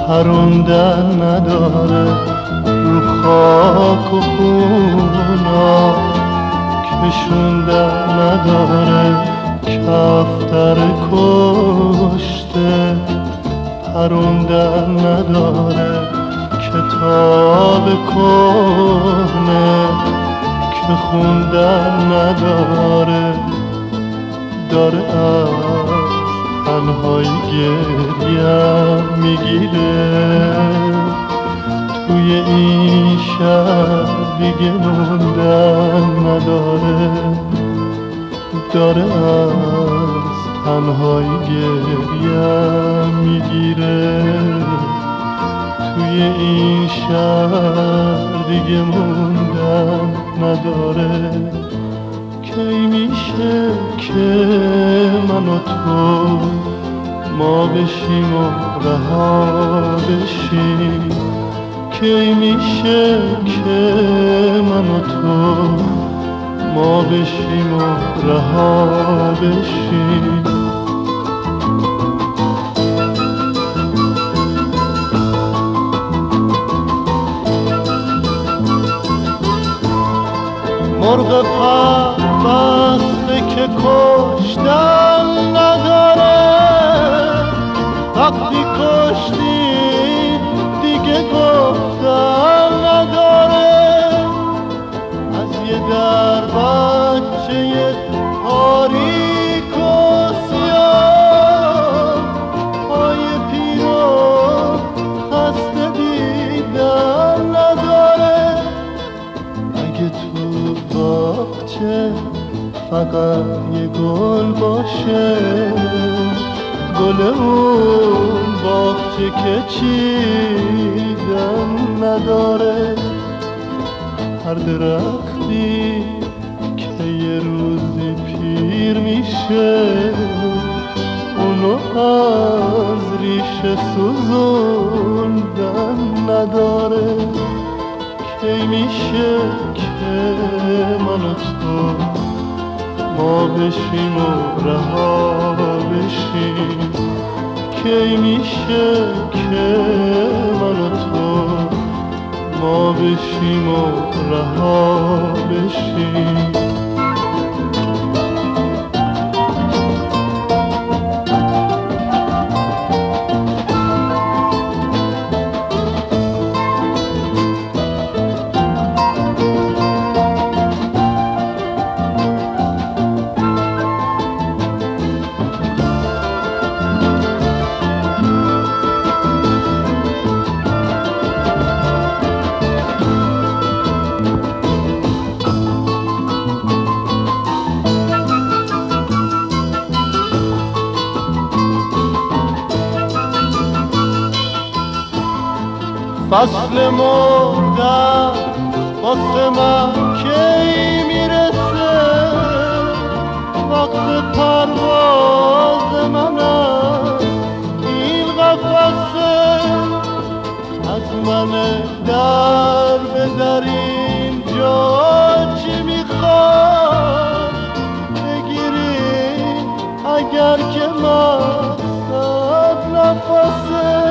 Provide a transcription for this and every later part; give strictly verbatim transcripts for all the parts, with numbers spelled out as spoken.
پروندن نداره رو خاک و خونا، کشوندن نداره کفتر کشته، پروندن نداره کتاب کهنه که خوندن نداره، داره از تنهایی گریم میگیره، توی این شهر دیگه موندن نداره، داره از تنهایی گریم میگیره، توی این شهر دیگه موندن نداره. کی میشه که من و تو ما بشیم و رها بشیم، کی میشه که من و تو ما بشیم و رها بشیم. مرغ پربسته که کشتن نداره، وقتی کشتی دیگه گفتن نداره، از یه در بچه تاریک و سیاه پای پیرو خسته دیدن نداره. اگه تو باغچه فقط یه گل باشه، گل اون باغچه که چیدن نداره، هر درختی که یه روزی پیر میشه اونو از ریشه سوزوندن نداره. کی میشه که من و تو ما بشیم و رها بشیم، کی میشه که من و تو ما بشیم و رها بشیم. فصل مردن واسه من کی میرسه، وقت پرواز منم این قفسه، از من در به در اینجا چی میخواد بگیری اگر که مقصد نفسه.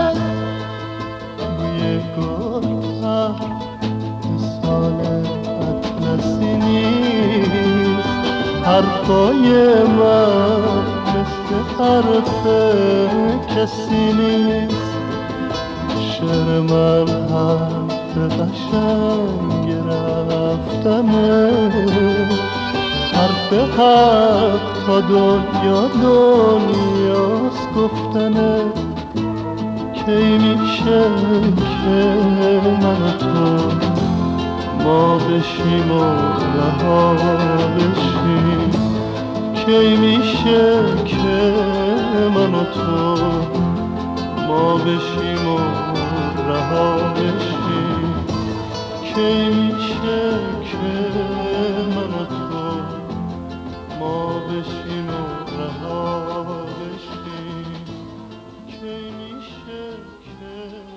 حرفای من مثل حرف کسی نیست، شعر من حرف قشنگ رفتنه، حرف حق تا دنیا دنیاست گفتنه. کی میشه که من و تو ما بشیم و رها بشیم، کی میشه که من و تو ما بشیم و رها بشیم، کی میشه که من و تو ما بشیم و رها بشیم، کی میشه که